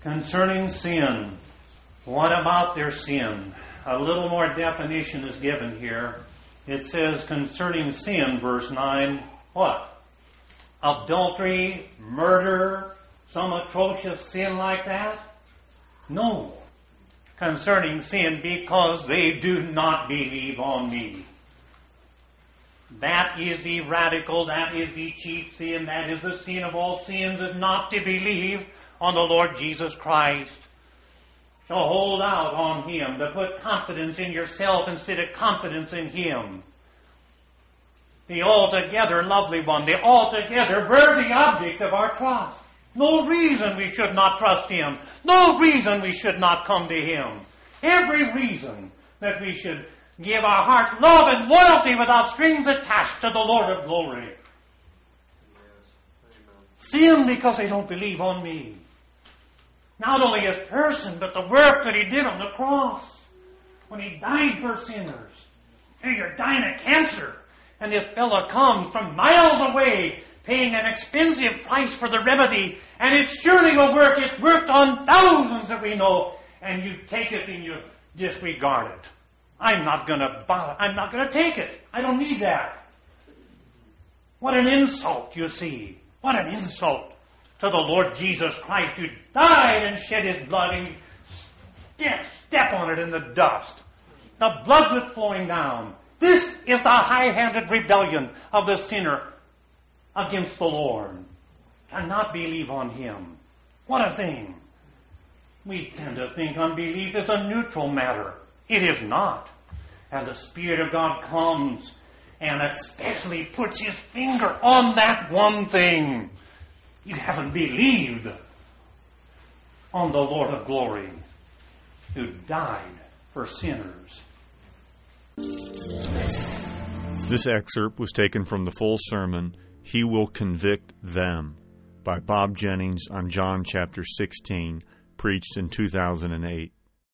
Concerning sin, what about their sin? A little more definition is given here. It says concerning sin, verse 9, what? Adultery, murder, some atrocious sin like that? No. Concerning sin, because they do not believe on me. That is the radical, that is the chief sin, that is the sin of all sins, is not to believe on the Lord Jesus Christ. To hold out on Him, to put confidence in yourself instead of confidence in Him. The altogether lovely one, the altogether worthy object of our trust. No reason we should not trust Him. No reason we should not come to Him. Every reason that we should give our hearts love and loyalty without strings attached to the Lord of glory. Sin because they don't believe on me. Not only His person, but the work that He did on the cross. When He died for sinners. Hey, you're dying of cancer. And this fellow comes from miles away, paying an expensive price for the remedy. And it surely will work. It's worked on thousands that we know. And you take it and you disregard it. I'm not going to bother. I'm not going to take it. I don't need that. What an insult, you see. What an insult to the Lord Jesus Christ, who died and shed His blood, and step on it in the dust. The blood was flowing down. This is the high-handed rebellion of the sinner against the Lord. Cannot believe on Him. What a thing. We tend to think unbelief is a neutral matter. It is not. And the Spirit of God comes and especially puts His finger on that one thing. You haven't believed on the Lord of glory who died for sinners. This excerpt was taken from the full sermon, He Will Convict Them, by Bob Jennings on John chapter 16, preached in 2008.